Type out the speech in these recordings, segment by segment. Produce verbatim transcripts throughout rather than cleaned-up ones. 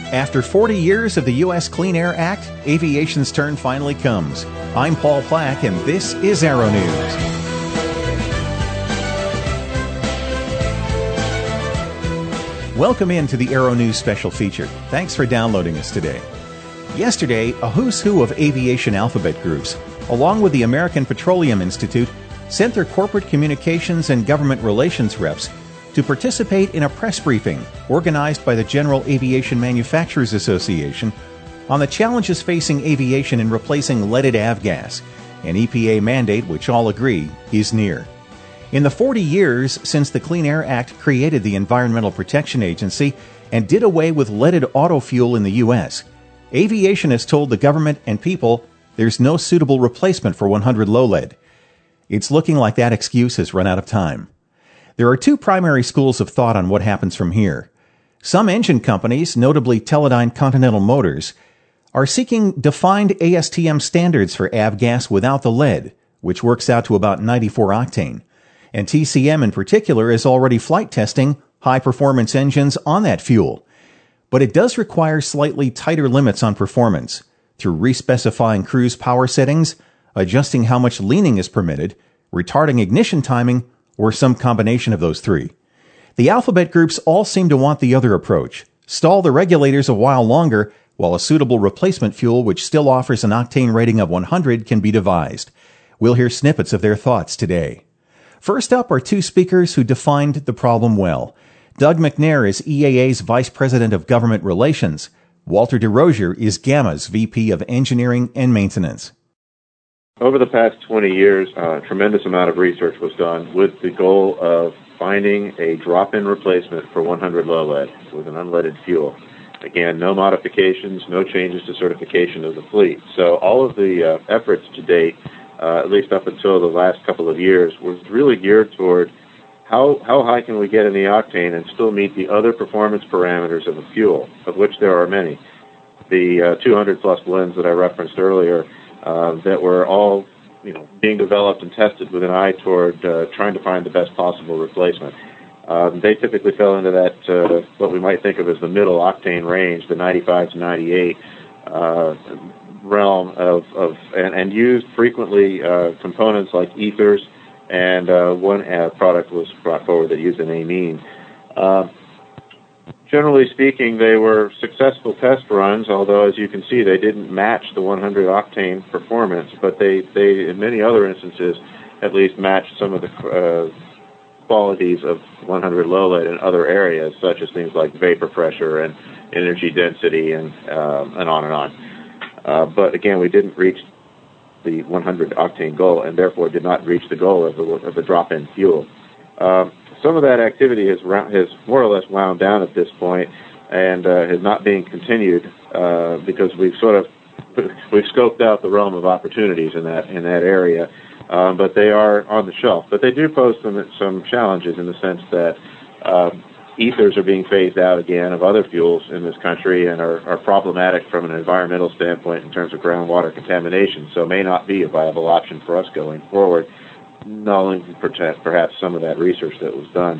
After forty years of the U S Clean Air Act, aviation's turn finally comes. I'm Paul Plack, and this is Aero News. Welcome into the Aero News special feature. Thanks for downloading us today. Yesterday, a who's who of aviation alphabet groups, along with the American Petroleum Institute, sent their corporate communications and government relations reps to participate in a press briefing organized by the General Aviation Manufacturers Association on the challenges facing aviation in replacing leaded avgas, an E P A mandate which all agree is near. In the forty years since the Clean Air Act created the Environmental Protection Agency and did away with leaded auto fuel in the U S, aviation has told the government and people there's no suitable replacement for one hundred low lead. It's looking like that excuse has run out of time. There are two primary schools of thought on what happens from here. Some engine companies, notably Teledyne Continental Motors, are seeking defined A S T M standards for avgas without the lead, which works out to about ninety-four octane. And T C M in particular is already flight testing high-performance engines on that fuel. But it does require slightly tighter limits on performance through respecifying cruise power settings, adjusting how much leaning is permitted, retarding ignition timing, or some combination of those three. The alphabet groups all seem to want the other approach. Stall the regulators a while longer while a suitable replacement fuel which still offers an octane rating of one hundred can be devised. We'll hear snippets of their thoughts today. First up are two speakers who defined the problem well. Doug McNair is E A A's Vice President of Government Relations. Walter DeRosier is GAMA's V P of Engineering and Maintenance. Over the past twenty years, a tremendous amount of research was done with the goal of finding a drop-in replacement for one hundred low lead with an unleaded fuel. Again, no modifications, no changes to certification of the fleet. So all of the uh, efforts to date, uh, at least up until the last couple of years, was really geared toward how, how high can we get in the octane and still meet the other performance parameters of a fuel, of which there are many. The uh, two hundred plus blends that I referenced earlier, Uh, that were all, you know, being developed and tested with an eye toward uh, trying to find the best possible replacement. Um, they typically fell into that, uh, what we might think of as the middle octane range, the ninety-five to ninety-eight uh, realm of, of and, and used frequently uh, components like ethers, and uh, one uh, product was brought forward that used an amine. Uh, Generally speaking, they were successful test runs, although, as you can see, they didn't match the one hundred octane performance, but they, they in many other instances, at least matched some of the uh, qualities of one hundred low lead in other areas, such as things like vapor pressure and energy density and, um, and on and on. Uh, but again, we didn't reach the one hundred octane goal, and therefore did not reach the goal of the, of the drop-in fuel. Um, Some of that activity has, has more or less wound down at this point and uh, is not being continued uh, because we've sort of we've scoped out the realm of opportunities in that in that area, um, but they are on the shelf. But they do pose some some challenges in the sense that uh, ethers are being phased out again of other fuels in this country and are, are problematic from an environmental standpoint in terms of groundwater contamination. So may not be a viable option for us going forward. Nulling perhaps some of that research that was done.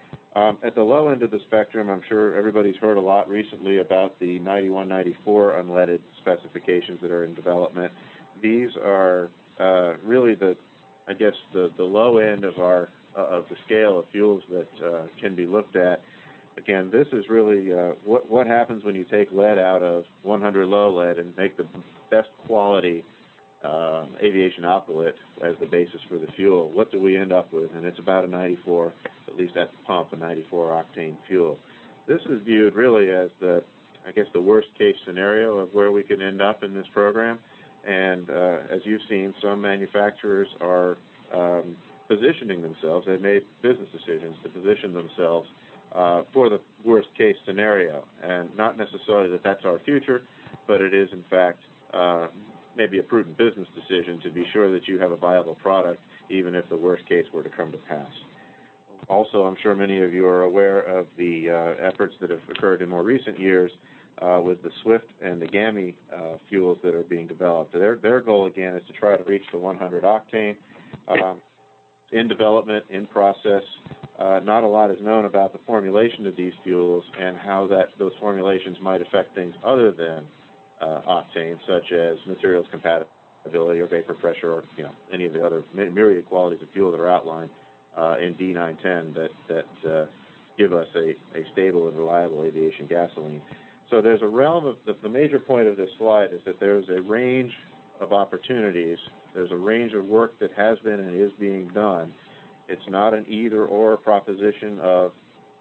Um, at the low end of the spectrum, I'm sure everybody's heard a lot recently about the ninety-one ninety-four unleaded specifications that are in development. These are uh, really the, I guess, the, the low end of our uh, of the scale of fuels that uh, can be looked at. Again, this is really uh, what what happens when you take lead out of one hundred low lead and make the best quality Uh, aviation alkylate as the basis for the fuel. What do we end up with? And it's about a ninety-four, at least at the pump, a ninety-four octane fuel. This is viewed really as the, I guess, the worst case scenario of where we could end up in this program. And uh, as you've seen, some manufacturers are um, positioning themselves. They've made business decisions to position themselves uh, for the worst case scenario. And not necessarily that that's our future, but it is in fact uh, maybe a prudent business decision to be sure that you have a viable product, even if the worst case were to come to pass. Also, I'm sure many of you are aware of the uh, efforts that have occurred in more recent years uh, with the SWIFT and the GAMI uh, fuels that are being developed. Their, their goal, again, is to try to reach the one hundred octane. Um, in development, in process, uh, not a lot is known about the formulation of these fuels and how that those formulations might affect things other than uh, octane, such as materials compatibility or vapor pressure, or you know any of the other myriad qualities of fuel that are outlined uh, in D nine ten that that uh, give us a, a stable and reliable aviation gasoline. So there's a realm of the, the major point of this slide is that there's a range of opportunities. There's a range of work that has been and is being done. It's not an either-or proposition of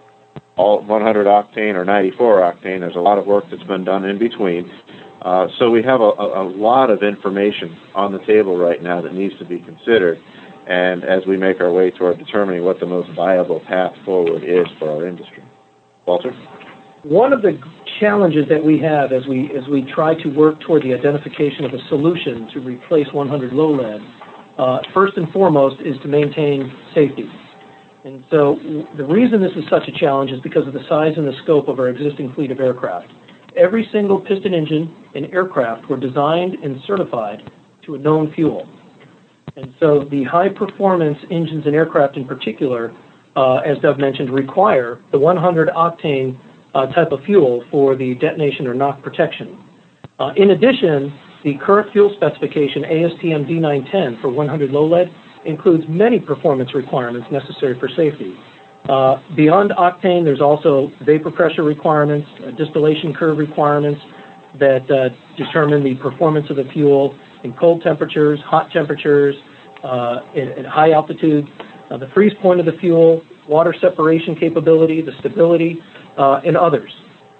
all one hundred octane or ninety-four octane. There's a lot of work that's been done in between. Uh, so we have a, a, a lot of information on the table right now that needs to be considered. And as we make our way toward determining what the most viable path forward is for our industry. Walter? One of the challenges that we have as we as we try to work toward the identification of a solution to replace one hundred low lead, uh, first and foremost, is to maintain safety. And so the reason this is such a challenge is because of the size and the scope of our existing fleet of aircraft. Every single piston engine and aircraft were designed and certified to a known fuel. And so the high-performance engines and aircraft in particular, uh, as Doug mentioned, require the one hundred octane uh, type of fuel for the detonation or knock protection. Uh, in addition, the current fuel specification, A S T M D nine ten for one hundred low lead, includes many performance requirements necessary for safety. Uh, beyond octane, there's also vapor pressure requirements, uh, distillation curve requirements that uh, determine the performance of the fuel in cold temperatures, hot temperatures, uh, at, at high altitude, uh, the freeze point of the fuel, water separation capability, the stability, uh, and others.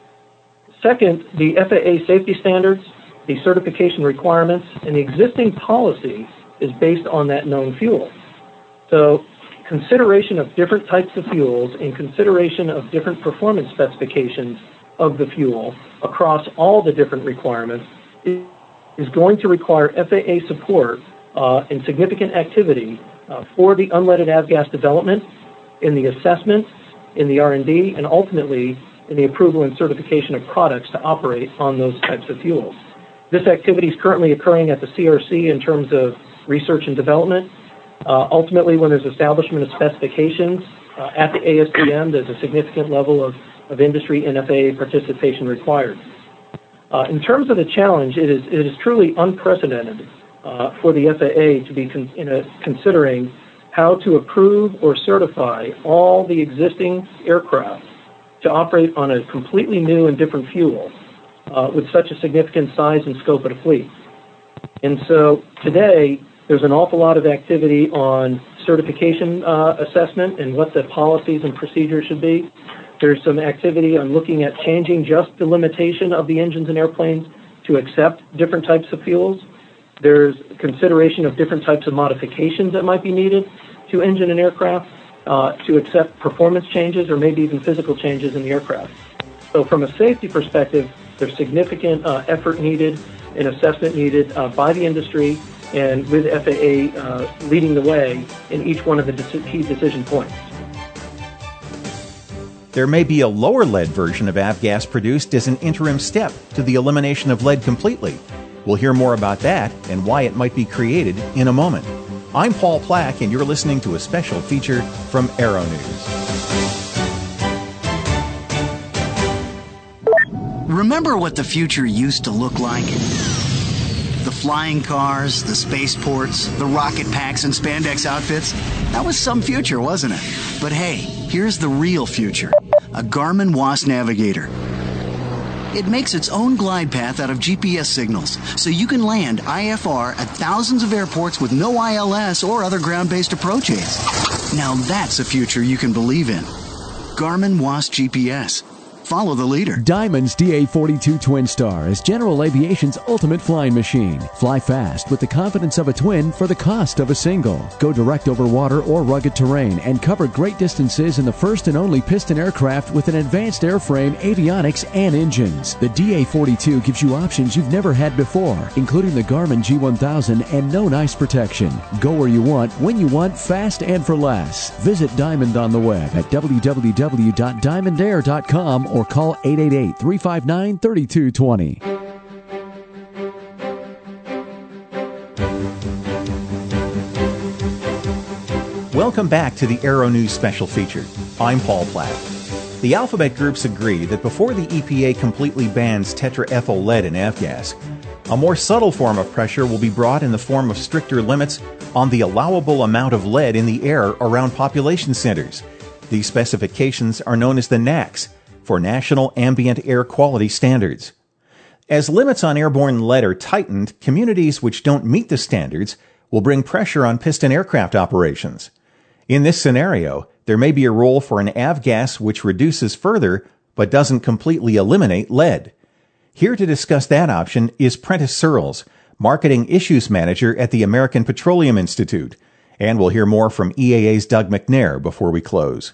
Second, the F A A safety standards, the certification requirements, and the existing policy is based on that known fuel. So consideration of different types of fuels and consideration of different performance specifications of the fuel across all the different requirements is is going to require F A A support uh, and significant activity uh, for the unleaded avgas development, in the assessment, in the R and D, and ultimately in the approval and certification of products to operate on those types of fuels. This activity is currently occurring at the C R C in terms of research and development. Uh, ultimately, when there's establishment of specifications uh, at the A S T M, there's a significant level of, of industry and F A A participation required. Uh, in terms of the challenge, it is it is truly unprecedented uh, for the F A A to be con- in a, considering how to approve or certify all the existing aircraft to operate on a completely new and different fuel uh, with such a significant size and scope of the fleet. And so today, there's an awful lot of activity on certification uh, assessment and what the policies and procedures should be. There's some activity on looking at changing just the limitation of the engines and airplanes to accept different types of fuels. There's consideration of different types of modifications that might be needed to engine and aircraft uh, to accept performance changes or maybe even physical changes in the aircraft. So from a safety perspective, there's significant uh, effort needed and assessment needed uh, by the industry and with F A A uh, leading the way in each one of the de- key decision points. There may be a lower lead version of avgas produced as an interim step to the elimination of lead completely. We'll hear more about that and why it might be created in a moment. I'm Paul Plack, and you're listening to a special feature from Aero News. Remember what the future used to look like? The flying cars, the spaceports, the rocket packs and spandex outfits. That was some future, wasn't it? But hey, here's the real future. A Garmin W A S Navigator. It makes its own glide path out of G P S signals, so you can land I F R at thousands of airports with no I L S or other ground-based approach aids. Now that's a future you can believe in. Garmin W A S G P S. Follow the leader. Diamond's D A forty-two Twin Star is General Aviation's ultimate flying machine. Fly fast with the confidence of a twin for the cost of a single. Go direct over water or rugged terrain and cover great distances in the first and only piston aircraft with an advanced airframe, avionics, and engines. The D A forty-two gives you options you've never had before, including the Garmin G one thousand and no ice protection. Go where you want, when you want, fast and for less. Visit Diamond on the web at w w w dot diamond air dot com or call eight eight eight, three five nine, three two two zero. Welcome back to the Aero News Special Feature. I'm Paul Platt. The alphabet groups agree that before the E P A completely bans tetraethyl lead in avgas, a more subtle form of pressure will be brought in the form of stricter limits on the allowable amount of lead in the air around population centers. These specifications are known as the N A A Cs, for National Ambient Air Quality Standards. As limits on airborne lead are tightened, communities which don't meet the standards will bring pressure on piston aircraft operations. In this scenario, there may be a role for an avgas which reduces further but doesn't completely eliminate lead. Here to discuss that option is Prentice Searles, Marketing Issues Manager at the American Petroleum Institute. And we'll hear more from E A A's Doug McNair before we close.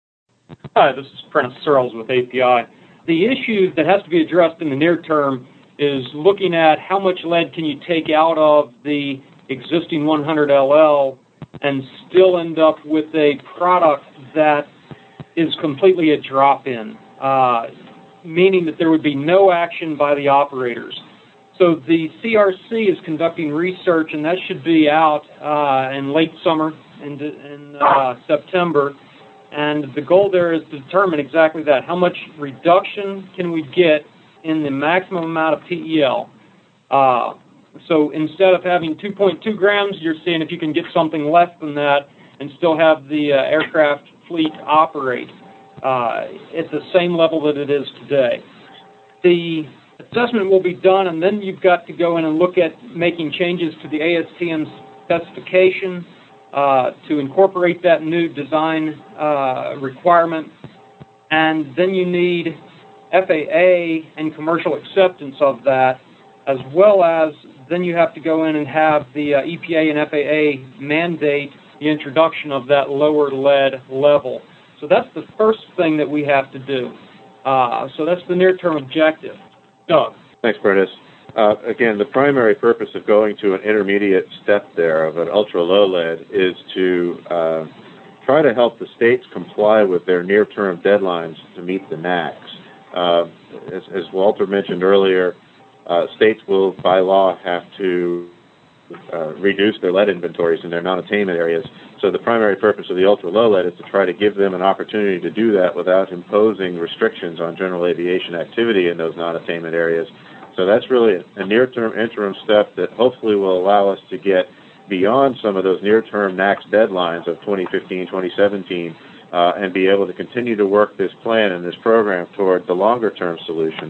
Hi, this is Prentice Searles with A P I. The issue that has to be addressed in the near term is looking at how much lead can you take out of the existing one hundred L L and still end up with a product that is completely a drop-in, uh, meaning that there would be no action by the operators. So the C R C is conducting research, and that should be out uh, in late summer, in, in uh, September. And the goal there is to determine exactly that. How much reduction can we get in the maximum amount of T E L? Uh, so instead of having two point two grams, you're seeing if you can get something less than that and still have the uh, aircraft fleet operate uh, at the same level that it is today. The assessment will be done, and then you've got to go in and look at making changes to the A S T M specification uh, to incorporate that new design uh, requirement. And then you need F A A and commercial acceptance of that, as well as then you have to go in and have the uh, E P A and F A A mandate the introduction of that lower lead level. So that's the first thing that we have to do. Uh, so that's the near-term objective. Doug. Thanks, Prentice. Uh, again, the primary purpose of going to an intermediate step there of an ultra-low lead is to uh, try to help the states comply with their near-term deadlines to meet the N A A Cs. Uh, as, as Walter mentioned earlier, uh, states will, by law, have to uh, reduce their lead inventories in their non-attainment areas. So the primary purpose of the ultra-low lead is to try to give them an opportunity to do that without imposing restrictions on general aviation activity in those non-attainment areas. So that's really a near-term interim step that hopefully will allow us to get beyond some of those near-term N A A C S deadlines of twenty fifteen, twenty seventeen, uh, and be able to continue to work this plan and this program toward the longer-term solution.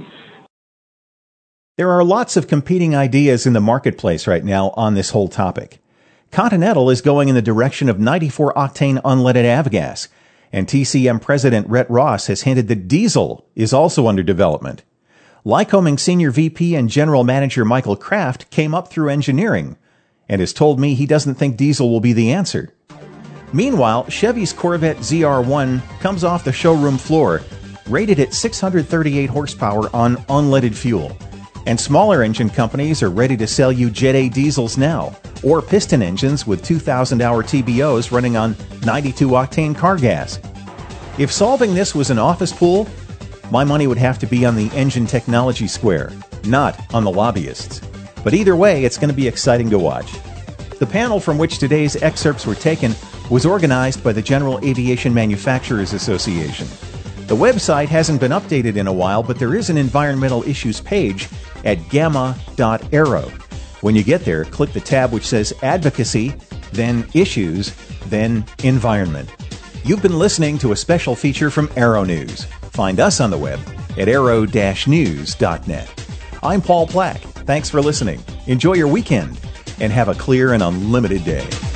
There are lots of competing ideas in the marketplace right now on this whole topic. Continental is going in the direction of ninety-four octane unleaded avgas, and T C M President Rhett Ross has hinted that diesel is also under development. Lycoming Senior V P and General Manager Michael Kraft came up through engineering and has told me he doesn't think diesel will be the answer. Meanwhile, Chevy's Corvette Z R one comes off the showroom floor, rated at six hundred thirty-eight horsepower on unleaded fuel. And smaller engine companies are ready to sell you Jet A diesels now, or piston engines with two thousand hour T B Os running on ninety-two octane car gas. If solving this was an office pool, my money would have to be on the engine technology square, not on the lobbyists. But either way, it's going to be exciting to watch. The panel from which today's excerpts were taken was organized by the General Aviation Manufacturers Association. The website hasn't been updated in a while, but there is an environmental issues page at gamma dot aero. When you get there, click the tab which says Advocacy, then Issues, then Environment. You've been listening to a special feature from Aero News. Find us on the web at aero dash news dot net. I'm Paul Plack. Thanks for listening. Enjoy your weekend and have a clear and unlimited day.